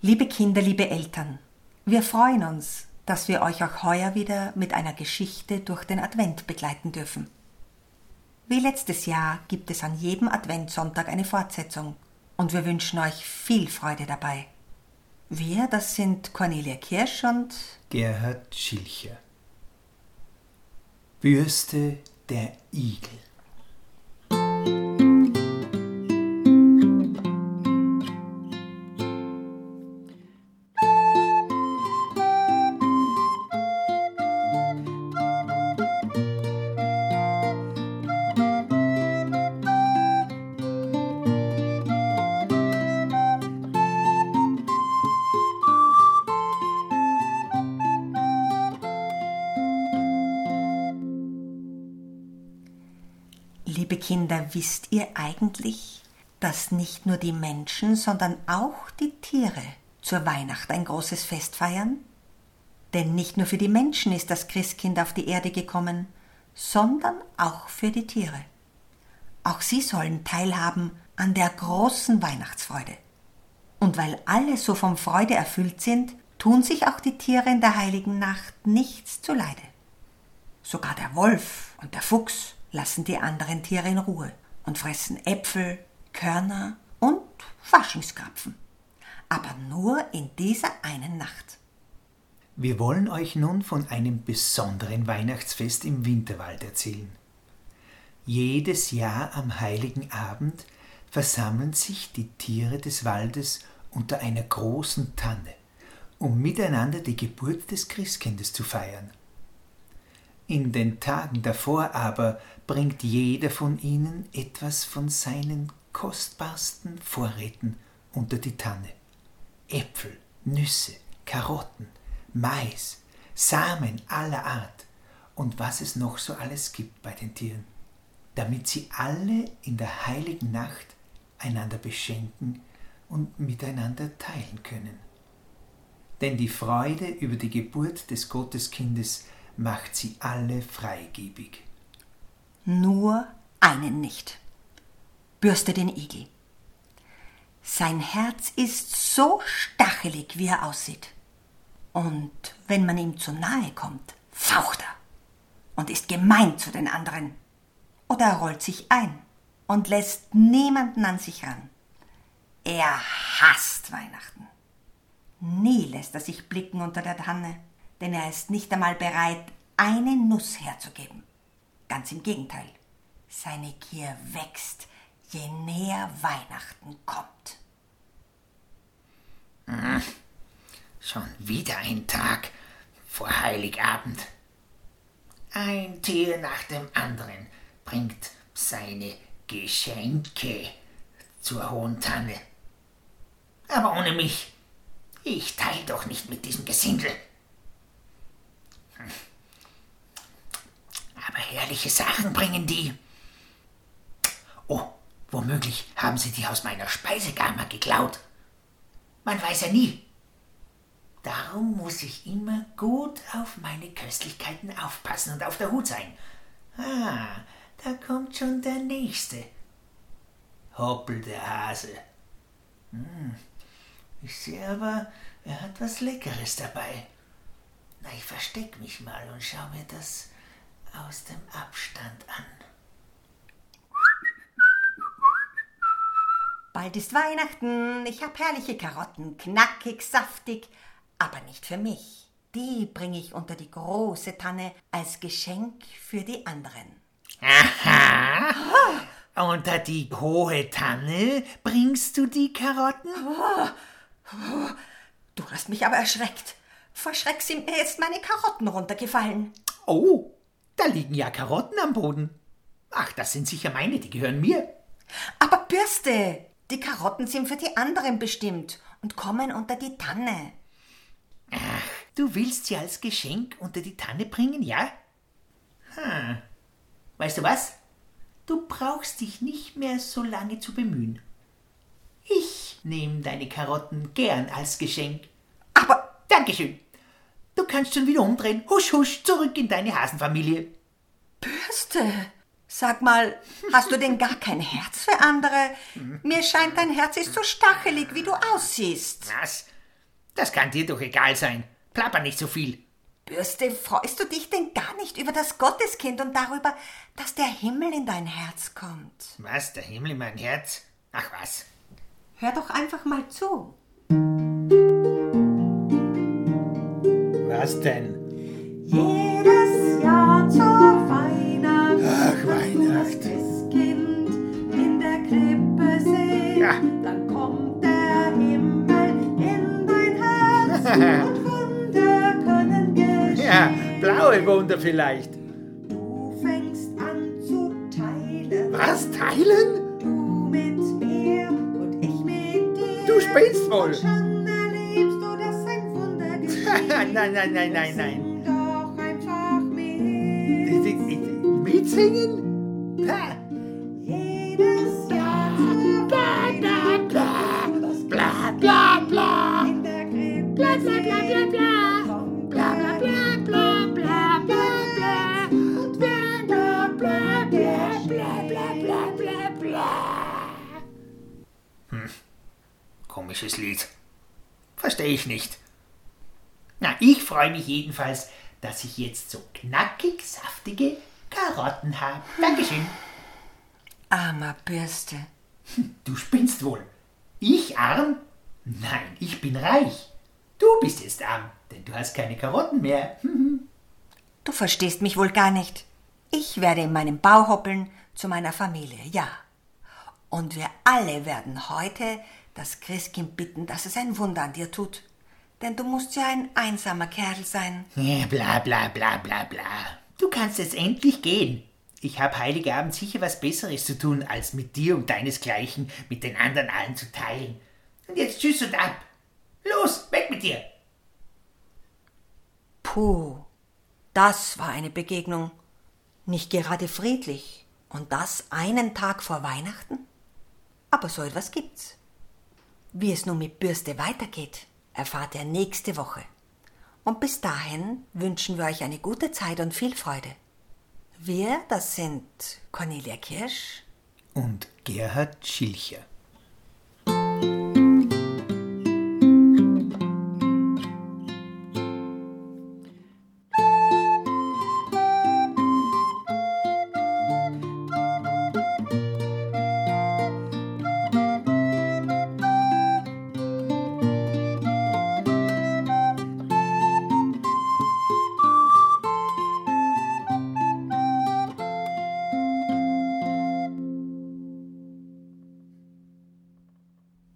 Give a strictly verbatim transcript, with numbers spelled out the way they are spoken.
Liebe Kinder, liebe Eltern, wir freuen uns, dass wir euch auch heuer wieder mit einer Geschichte durch den Advent begleiten dürfen. Wie letztes Jahr gibt es an jedem Adventssonntag eine Fortsetzung und wir wünschen euch viel Freude dabei. Wir, das sind Cornelia Kirsch und Gerhard Schilcher. Bürste der Igel. Liebe Kinder, wisst ihr eigentlich, dass nicht nur die Menschen, sondern auch die Tiere zur Weihnacht ein großes Fest feiern? Denn nicht nur für die Menschen ist das Christkind auf die Erde gekommen, sondern auch für die Tiere. Auch sie sollen teilhaben an der großen Weihnachtsfreude. Und weil alle so von Freude erfüllt sind, tun sich auch die Tiere in der heiligen Nacht nichts zuleide. Sogar der Wolf und der Fuchs lassen die anderen Tiere in Ruhe und fressen Äpfel, Körner und Faschingskrapfen. Aber nur in dieser einen Nacht. Wir wollen euch nun von einem besonderen Weihnachtsfest im Winterwald erzählen. Jedes Jahr am heiligen Abend versammeln sich die Tiere des Waldes unter einer großen Tanne, um miteinander die Geburt des Christkindes zu feiern. In den Tagen davor aber bringt jeder von ihnen etwas von seinen kostbarsten Vorräten unter die Tanne. Äpfel, Nüsse, Karotten, Mais, Samen aller Art und was es noch so alles gibt bei den Tieren, damit sie alle in der heiligen Nacht einander beschenken und miteinander teilen können. Denn die Freude über die Geburt des Gotteskindes macht sie alle freigebig. Nur einen nicht. Bürste den Igel. Sein Herz ist so stachelig, wie er aussieht. Und wenn man ihm zu nahe kommt, faucht er und ist gemein zu den anderen. Oder er rollt sich ein und lässt niemanden an sich ran. Er hasst Weihnachten. Nie lässt er sich blicken unter der Tanne, denn er ist nicht einmal bereit, eine Nuss herzugeben. Ganz im Gegenteil, seine Gier wächst, je näher Weihnachten kommt. Hm, schon wieder ein Tag vor Heiligabend. Ein Tier nach dem anderen bringt seine Geschenke zur hohen Tanne. Aber ohne mich, ich teile doch nicht mit diesem Gesindel. Hm. Aber herrliche Sachen bringen die. Oh, womöglich haben sie die aus meiner Speisekammer geklaut. Man weiß ja nie. Darum muss ich immer gut auf meine Köstlichkeiten aufpassen und auf der Hut sein. Ah, da kommt schon der Nächste. Hoppel, der Hase. Hm, ich sehe aber, er hat was Leckeres dabei. Na, ich versteck mich mal und schau mir das aus dem Abstand an. Bald ist Weihnachten, ich hab herrliche Karotten, knackig, saftig, aber nicht für mich. Die bringe ich unter die große Tanne als Geschenk für die anderen. Aha! Unter die hohe Tanne bringst du die Karotten? Oh, oh, du hast mich aber erschreckt. Vor Schreck sind mir jetzt meine Karotten runtergefallen. Oh, da liegen ja Karotten am Boden. Ach, das sind sicher meine, die gehören mir. Aber Bürste, die Karotten sind für die anderen bestimmt und kommen unter die Tanne. Ach, du willst sie als Geschenk unter die Tanne bringen, ja? Hm. Weißt du was? Du brauchst dich nicht mehr so lange zu bemühen. Ich nehme deine Karotten gern als Geschenk. Aber... Dankeschön. Du kannst schon wieder umdrehen. Husch, husch, zurück in deine Hasenfamilie. Bürste, sag mal, hast du denn gar kein Herz für andere? Mir scheint, dein Herz ist so stachelig, wie du aussiehst. Was? Das kann dir doch egal sein. Plapper nicht so viel. Bürste, freust du dich denn gar nicht über das Gotteskind und darüber, dass der Himmel in dein Herz kommt? Was, der Himmel in mein Herz? Ach was. Hör doch einfach mal zu. Was denn? Jedes Jahr zur Weihnacht. Ach, Weihnacht. Das Kind in der Krippe sehen. Ja. Dann kommt der Himmel in dein Herz und Wunder können geschehen. Ja, blaue Wunder vielleicht. Du fängst an zu teilen. Was, teilen? Du mit mir und ich mit dir. Du spinnst wohl. Und schon erlebst du, dass ein Wunder geschieht. Nein, nein, nein, nein, nein. Sing doch einfach mit. Ich- ich- ich- Mitsingen? Ha. Jedes Jahr zur Weihnacht. Bla bla bla. In der Krippe Bla bla bla bla bla. kommt Bla bla bla bla bla bla bla. und Bla bla bla bla bla bla bla bla bla. Hm. Komisches Lied. Verstehe ich nicht. Na, ich freue mich jedenfalls, dass ich jetzt so knackig saftige Karotten habe. Dankeschön. Armer Bürste. Du spinnst wohl. Ich arm? Nein, ich bin reich. Du bist jetzt arm, denn du hast keine Karotten mehr. Du verstehst mich wohl gar nicht. Ich werde in meinem Bau hoppeln zu meiner Familie, ja. Und wir alle werden heute das Christkind bitten, dass es ein Wunder an dir tut. Denn du musst ja ein einsamer Kerl sein. Ja, bla bla bla bla bla. Du kannst jetzt endlich gehen. Ich habe Heiligabend sicher was Besseres zu tun, als mit dir und deinesgleichen mit den anderen allen zu teilen. Und jetzt tschüss und ab. Los, weg mit dir. Puh, das war eine Begegnung. Nicht gerade friedlich. Und das einen Tag vor Weihnachten? Aber so etwas gibt's. Wie es nun mit Bürste weitergeht, erfahrt ihr nächste Woche. Und bis dahin wünschen wir euch eine gute Zeit und viel Freude. Wir, das sind Cornelia Kirsch Und Gerhard Schilcher.